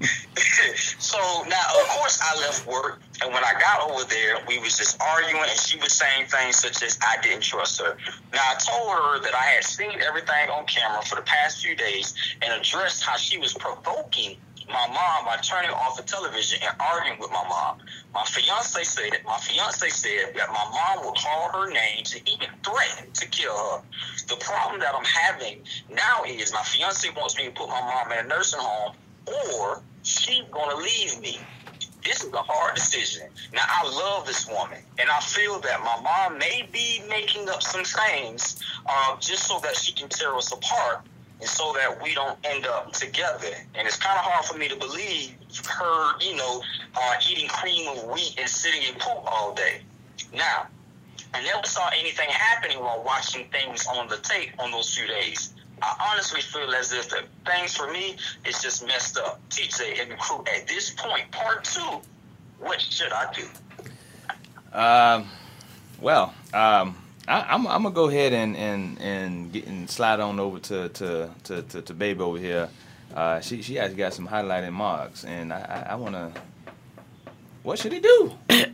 So now, of course, I left work, and when I got over there, we was just arguing, and she was saying things such as I didn't trust her. Now, I told her that I had seen everything on camera for the past few days and addressed how she was provoking my mom by turning off the television and arguing with my mom. My fiance said my fiance said that my mom would call her names and even threaten to kill her. The problem that I'm having now is my fiance wants me to put my mom in a nursing home, or she's gonna leave me. This is a hard decision. Now, I love this woman, and I feel that my mom may be making up some things uh, just so that she can tear us apart and so that we don't end up together. And it's kind of hard for me to believe her, you know, uh, eating cream of wheat and sitting in poop all day. Now, I never saw anything happening while watching things on the tape on those few days. I honestly feel as if the things for me is just messed up. T J and the crew, at this point, part two, what should I do?
Um, well, um, I, I'm, I'm gonna go ahead and and and, get, and slide on over to to to, to, to Babe over here. Uh, she she actually got some highlighted marks, and I, I, I wanna What should he do?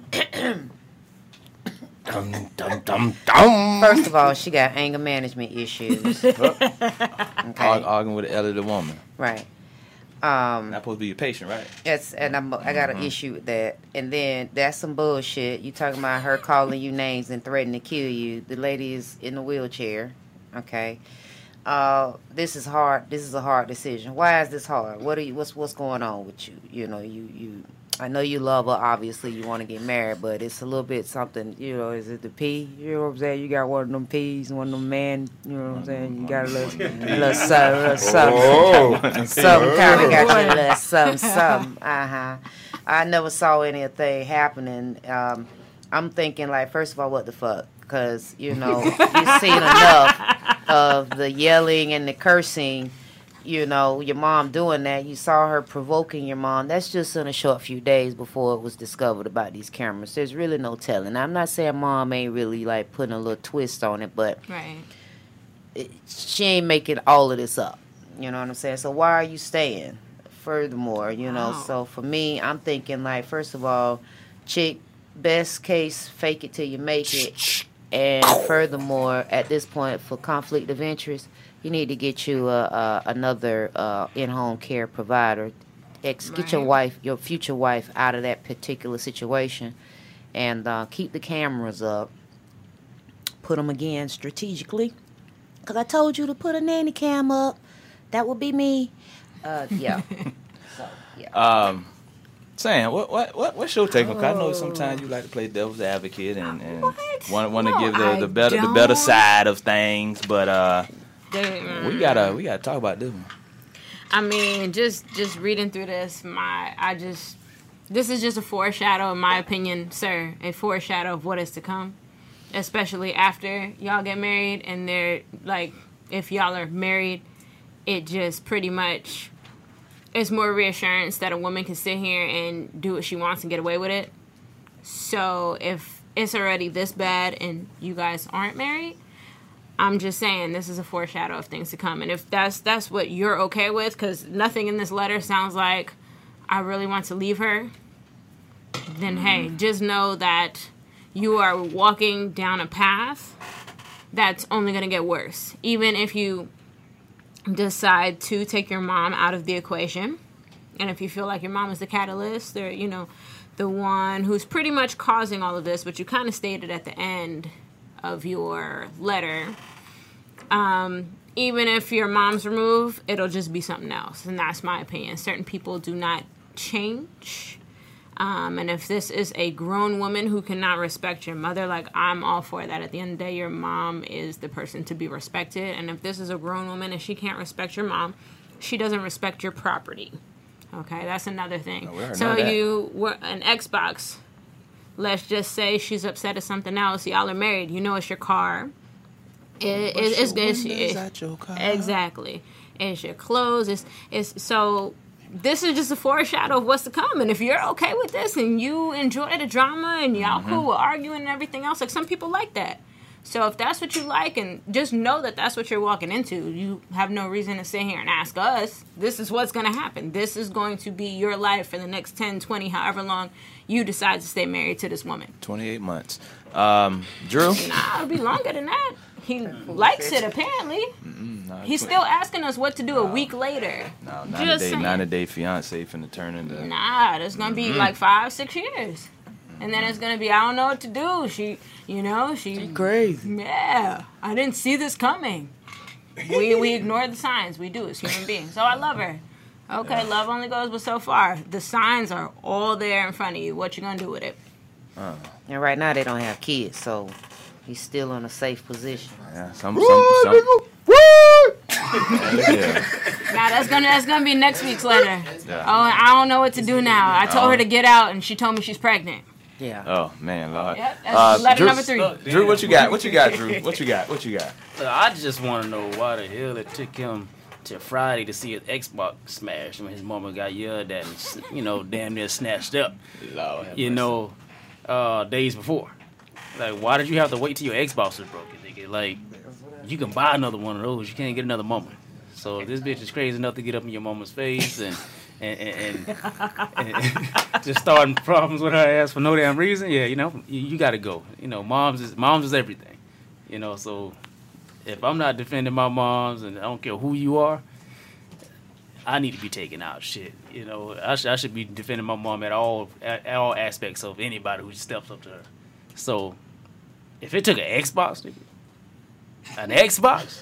Dum, dum, dum, dum.
First of all, she got anger management issues. Okay.
Arg- arguing with an elderly woman.
Right. Um,
Not supposed to be your patient, right?
Yes, and I'm, I got an
Mhm.
issue with that. And then that's some bullshit. You talking about her calling you names and threatening to kill you. The lady is in a wheelchair. Okay. Uh, this is hard. This is a hard decision. Why is this hard? What are you? What's what's going on with you? You know, you you. I know you love her. Obviously, you want to get married, but it's a little bit something. You know, is it the P? You know what I'm saying? You got one of them P's, one of them man. You know what I'm saying? You got a little, a little something, a little something,
Oh.
something kind of got you a little something, something. Uh huh. I never saw anything happening. Um, I'm thinking like, first of all, what the fuck? Because you know, you've seen enough of the yelling and the cursing. You know, your mom doing that. You saw her provoking your mom. That's just in a short few days before it was discovered about these cameras. There's really no telling. I'm not saying mom ain't really like putting a little twist on it, but
Right.
it, she ain't making all of this up. You know what I'm saying? So why are you staying? Furthermore, you know,
Wow.
so for me, I'm thinking like, first of all, chick, best case, fake it till you make it. And furthermore, at this point, for conflict of interest, you need to get you uh, uh, another uh, in-home care provider. Ex- Get your
Right.
wife, your future wife, out of that particular situation, and uh, keep the cameras up. Put them again strategically, because I told you to put a nanny cam up. That would be me. Uh, yeah. So yeah.
Um, Sam, what what what what's your take on? 'Cause I know sometimes you like to play devil's advocate and, and
What?
want want to
No,
give the,
I
the better the better
don't.
side of things, but uh,
They-
we gotta we gotta talk about this one.
I mean, just just reading through this, my I just this is just a foreshadow, in my opinion, sir, a foreshadow of what is to come, especially after y'all get married and they're like, if y'all are married, it just pretty much is more reassurance that a woman can sit here and do what she wants and get away with it. So if it's already this bad and you guys aren't married, I'm just saying this is a foreshadow of things to come. And if that's that's what you're okay with, because nothing in this letter sounds like I really want to leave her, then hey, just know that you are walking down a path that's only going to get worse. Even if you decide to take your mom out of the equation, and if you feel like your mom is the catalyst, or, you know, the one who's pretty much causing all of this, but you kind of stated at the end of your letter, um, even if your mom's removed, it'll just be something else. And that's my opinion. Certain people do not change. Um, and if this is a grown woman who cannot respect your mother, like, I'm all for that. At the end of the day, your mom is the person to be respected. And if this is a grown woman and she can't respect your mom, she doesn't respect your property. Okay, that's another thing.
Oh, we already
So
know that.
you were an Xbox. Let's just say she's upset at something else. Y'all are married. You know it's your car. It, it, it's it's, it's
out your car.
exactly. It's your clothes. It's it's so. This is just a foreshadow of what's to come. And if you're okay with this and you enjoy the drama and y'all
Mm-hmm.
cool with arguing and everything else, like, some people like that. So if that's what you like, and just know that that's what you're walking into, you have no reason to sit here and ask us. This is what's going to happen. This is going to be your life for the next ten, twenty, however long you decide to stay married to this woman.
twenty-eight months. Um, Drew?
Nah, it'll be longer than that. He likes it, apparently.
No,
He's
tw-
still asking us what to do a week later.
No,
Just
ninety day,
saying.
ninety day fiance finna turn into.
Nah, that's gonna be like five, six years, and then it's gonna be, I don't know what to do. She, you know, she,
crazy.
yeah, I didn't see this coming. We we ignore the signs. We do as human beings. So I love her. Okay, love only goes but so far. The signs are all there in front of you. What you gonna do with it?
And right now they don't have kids, so he's still in a safe position.
Yeah, some, some, some. Yeah.
Nah, that's gonna that's gonna be next week's letter.
Yeah.
Oh, I don't know what to do now. I told her to get out, and she told me she's pregnant.
Yeah.
Oh man, Lord.
Yep, that's letter
Drew,
number three.
Drew, what you got? What you got, Drew? What you got? What you got?
Look, I just want to know why the hell it took him to Friday to see his Xbox smash when his mama got yelled at and, you know, damn near snatched up,
Lord have
you
mercy.
know, uh, days before. Like, why did you have to wait till your Xbox was broken, nigga? Like, you can buy another one of those. You can't get another mama. So this bitch is crazy enough to get up in your mama's face and, and, and, and, and just starting problems with her ass for no damn reason, yeah, you know, you, you got to go. You know, moms is moms is everything. You know, so if I'm not defending my moms, and I don't care who you are, I need to be taken out. Shit, you know, I, sh- I should be defending my mom at all at, at all aspects of anybody who steps up to her. So if it took an Xbox, nigga, an Xbox,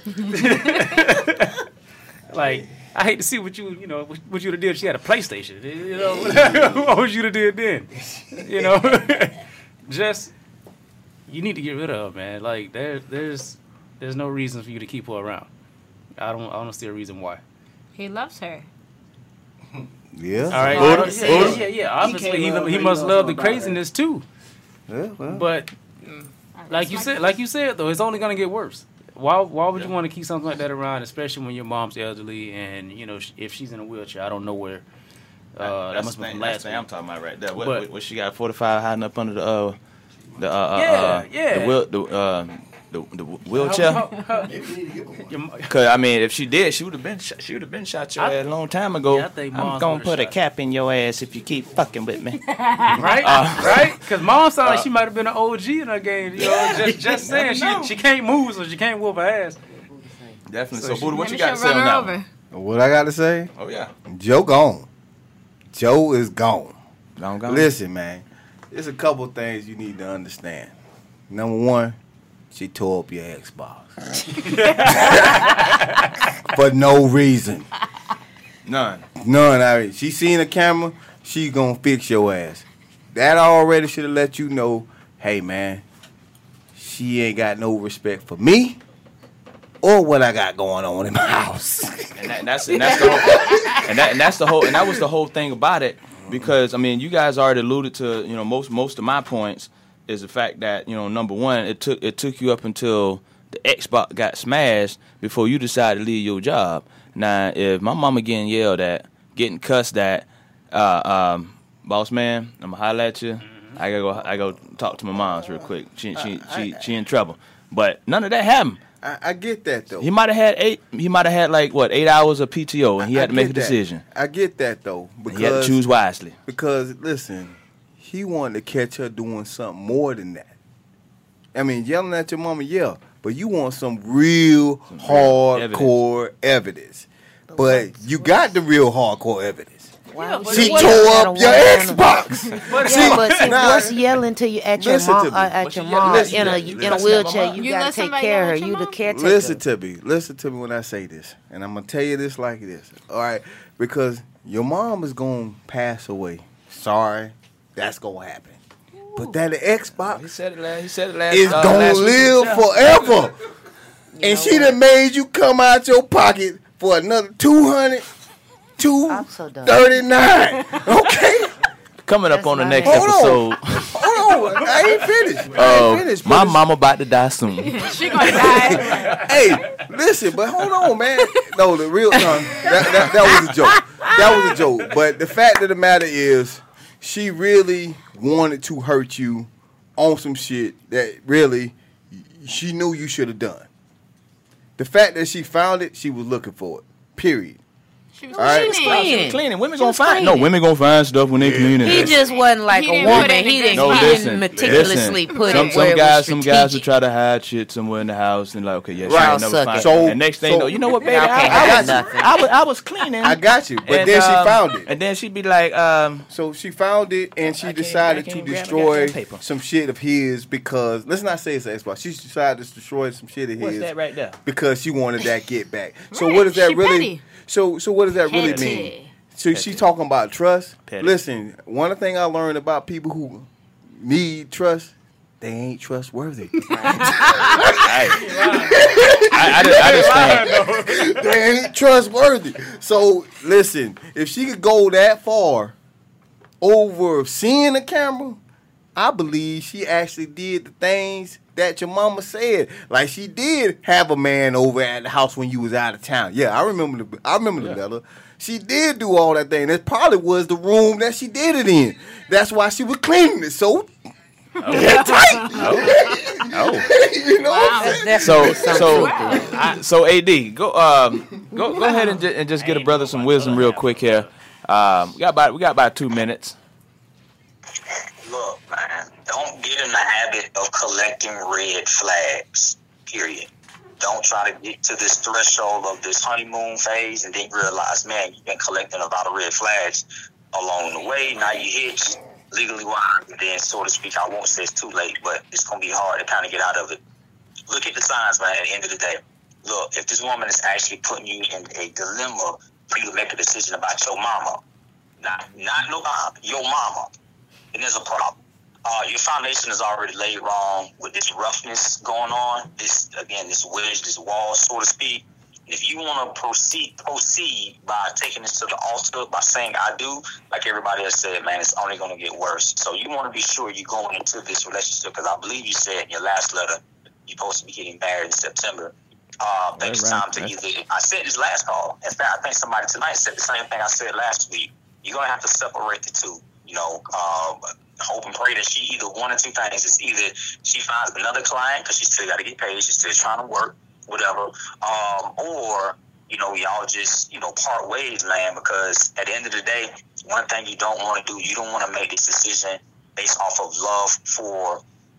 like I hate to see what you you know what, what you'd have did if she had a PlayStation. You know, what would you have did then? You know, just you need to get rid of her, man. Like there there's there's no reason for you to keep her around. I don't I don't see a reason why.
He loves her.
Yeah.
All right.
Well,
yeah, yeah, yeah, yeah. Obviously, he, he, he must love the craziness too.
Yeah, well.
But like you said, like you said though, it's only gonna get worse. Why why would you want to keep something like that around, especially when your mom's elderly and you know if she's in a wheelchair? I don't know where. Uh, that must be from last
thing I'm talking about right there. What,
But-
what, what she got forty-five hiding up under the uh the uh, uh
Yeah,
uh,
yeah.
the wheel the uh the, the wheelchair.
How- how- your mo-
Cause I mean, if she did, she would have been shot, she would have been shot your
I-
ass a long time ago.
Yeah, I think
I'm
moms
gonna
would've
put a
shot.
cap in your ass if you keep fucking with me.
right,
Uh,
right. Because mom sounded like she might have been an O G in her game. You know, just, just saying she she can't move, so she can't whoop her ass.
Definitely.
So
So, Buddha, what
Maybe
you got to
she'll
say
run
on
her
that?
over.
one?
What I got to say?
Oh yeah,
Joe gone. Joe is gone.
gone, gone.
Listen, man. There's a couple things you need to understand. Number one, she tore up your Xbox. For no reason.
None.
None. I mean, she seen a camera, she gonna fix your ass. That already should have let you know, hey, man, she ain't got no respect for me or what I got going on in my house.
And, that, and that's and that's the whole, and that and that's the whole and that was the whole thing about it, because I mean you guys already alluded to, you know, most most of my points is the fact that, you know, number one, it took it took you up until the Xbox got smashed before you decided to leave your job. Now if my mama getting yelled at, getting cussed at, uh, um, boss man, I'm gonna holler at you. I gotta go I go talk to my mom's real quick. She she she she in trouble. But none of that happened.
I, I get that, though.
He might have had eight. He might have had like what eight hours of P T O, and he
I
had to make a
get that.
decision.
I get that, though. Because,
He had to choose wisely.
Because, listen, he wanted to catch her doing something more than that. I mean, yelling at your mama, yeah, but you want some real
Some real
hardcore evidence. But you got the real hardcore evidence.
Why would
She
you
tore
yell
up
at
your
a woman?
Xbox.
But
See,
Yeah, but see,
nah,
what's yelling to you at your
Listen
mom?
to me.
Uh, at
What's
your
she
mom
yelling-
in a
listen,
in a
listen,
wheelchair?
mama.
You,
You
gotta
let
take
somebody
care of her.
yell at
You
your
the
mom?
caretaker.
Listen to me. Listen to me when I say this. And I'm going to tell you this like this. All right? Because your mom is going to pass away. Sorry. That's going to happen. But that
He
Xbox
said it last. He said it last.
is
uh,
going
last
to
week.
live forever. And she done made you come out your pocket for another two hundred, two
I'm so done.
thirty-nine. Okay?
Coming up
That's
on the
my
next
bad.
Hold on.
episode.
Hold on. I ain't finished. I
Uh,
ain't finished.
my
but it's-
mama about to die soon.
She gonna die.
Hey, listen, but hold on, man. No, the real no, that, that that was a joke. That was a joke. But the fact of the matter is, she really wanted to hurt you on some shit that really she knew you should have done. The fact that she found it, she was looking for it. Period.
She was
All right.
cleaning.
Cleaning.
Cleaning. Women
She
gonna
was
find. No,
cleaning.
women gonna find stuff when they cleaning.
He just wasn't like
He
a
didn't put
woman.
it in
He
a
didn't,
No,
good
he
listen,
didn't meticulously
listen.
put
some,
it where
some
it
guys,
was
some guys will
strategic.
try to hide shit somewhere in the house and like, okay, yeah, she
Right.
ain't never
Suck
find
it.
it.
So-
And next thing
so-
you know, you know what, baby?
Okay,
I,
I
I,
got
was,
nothing.
I was, I was cleaning.
I got you. But
And,
then she
um,
found it.
And then she'd be like, um,
So she found it, and she
I can't-
decided
I
to
can't grab my
destroy
goddamn paper.
some shit of his because let's not say it's an Xbox. She decided to destroy some shit of
what's
his
that right there?
because she wanted that get back. So
Right,
what does that
she
really?
petty.
So so what does that really
Petty.
mean? So she's talking about trust.
Petty.
Listen, one thing I learned about people who need trust, they ain't trustworthy.
I, I, just, I just think
They ain't trustworthy. So listen, if she could go that far over seeing the camera, I believe she actually did the things that your mama said. Like she did have a man over at the house when you was out of town. Yeah, I remember the I remember the letter. She did do all that thing. That probably was the room that she did it in. That's why she was cleaning it so tight.
oh.
You know what I'm saying?
So so I, so A D, go um go go ahead and, ju- and just get a brother some wisdom real quick here. Um, we got about we got about two minutes.
Look, man, don't get in the habit of collecting red flags, period. Don't try to get to this threshold of this honeymoon phase and then realize, man, you've been collecting a lot of red flags along the way. Now you hit legally wise, and then, so to speak, I won't say it's too late, but it's going to be hard to kind of get out of it. Look at the signs, man, at the end of the day. Look, if this woman is actually putting you in a dilemma for you to make a decision about your mama, not, not no mom, your mama, then there's a problem. Uh, your foundation is already laid wrong with this roughness going on, this, again, this wedge, this wall, so to speak. If you want to proceed proceed by taking this to the altar, by saying I do, like everybody else said, man, it's only going to get worse. So you want to be sure you're going into this relationship, because I believe you said in your last letter you're supposed to be getting married in September. Uh, I think it's time to either, I said this last call. In fact, I think somebody tonight said the same thing I said last week. You're going to have to separate the two. You know, uh, hope and pray that she either one or two things. It's either she finds another client because she still got to get paid, she's still trying to work, whatever, um, or, you know, y'all just, you know, part ways, man, because at the end of the day, one thing you don't want to do, you don't want to make this decision based off of love for,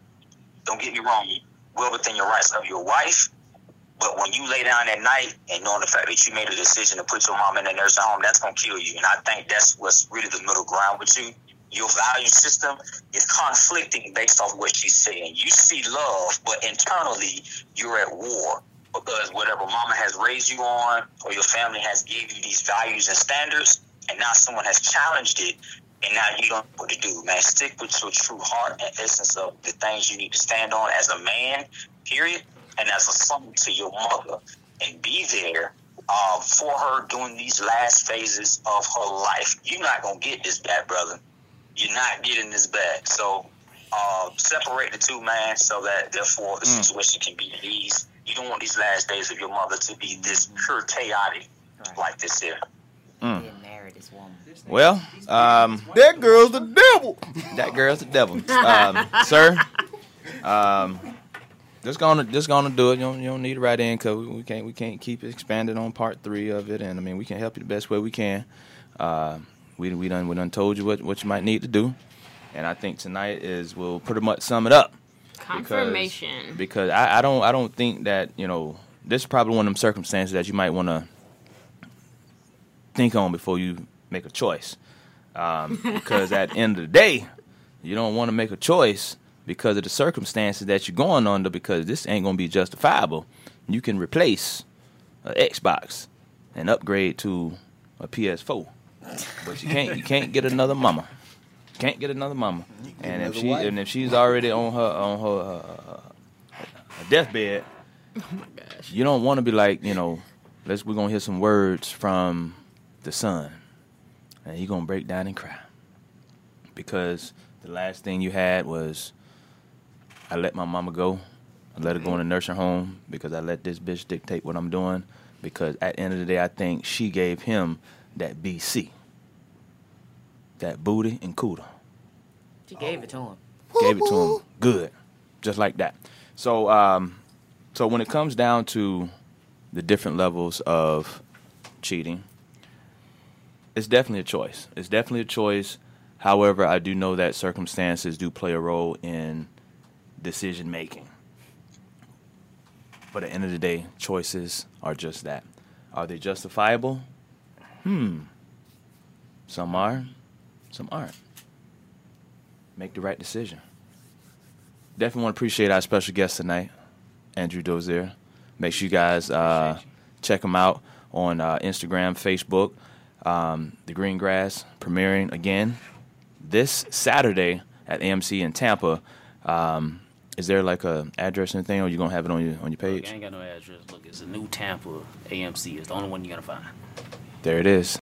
don't get me wrong, well within your rights of your wife, but when you lay down at night and knowing the fact that you made a decision to put your mom in a nursing home, that's going to kill you. And I think that's what's really the middle ground with you. Your value system is conflicting based off what she's saying. You see love, but internally you're at war, because whatever mama has raised you on or your family has gave you these values and standards, and now someone has challenged it, and now you don't know what to do, man. Stick with your true heart and essence of the things you need to stand on as a man, period, and as a son to your mother, and be there uh, for her during these last phases of her life. You're not going to get this back, brother. You're not getting this back. So uh, separate the two, man, so that, therefore, the mm. situation can be at ease. You don't want these last days of your mother to be this pure chaotic right. like this here.
Mm. Married this woman.
Well, um,
that girl's the devil.
That girl's the devil, um, sir. Um, just gonna just gonna do it. You don't, you don't need to write in, because we can't we can't keep expanding on part three of it. And I mean, we can help you the best way we can. Uh, we we done we done told you what, what you might need to do, and I think tonight is will pretty much sum it up.
Confirmation.
Because, because I, I don't I don't think that, you know, this is probably one of them circumstances that you might want to think on before you make a choice. Um, because at the end of the day, you don't want to make a choice because of the circumstances that you're going under, because this ain't going to be justifiable. You can replace an Xbox and upgrade to a P S four, but you can't you can't get another mama. Can't get another mama. And if she wife. and if she's already on her on her, uh, her deathbed,
oh my gosh,
you don't want to be like, you know, let's we're gonna hear some words from the son, and you're gonna break down and cry because the last thing you had was, I let my mama go. I let her go in a nursing home because I let this bitch dictate what I'm doing. Because at the end of the day, I think she gave him that B C, that booty and cooter.
She gave it to him.
Gave it to him good, just like that. So, um, so when it comes down to the different levels of cheating, it's definitely a choice. It's definitely a choice. However, I do know that circumstances do play a role in decision making. But at the end of the day, choices are just that. Are they justifiable? Hmm. Some are, some aren't. Make the right decision. Definitely want to appreciate our special guest tonight, Andrew Dozier. Make sure you guys uh, check him out on uh, Instagram, Facebook. Um, the Green Grass premiering again this Saturday at A M C in Tampa. Um, is there like a address or anything, or you gonna have it on your on your page?
Look, I ain't got no address. Look, it's a new Tampa A M C. It's the only one you're gonna find.
There it is.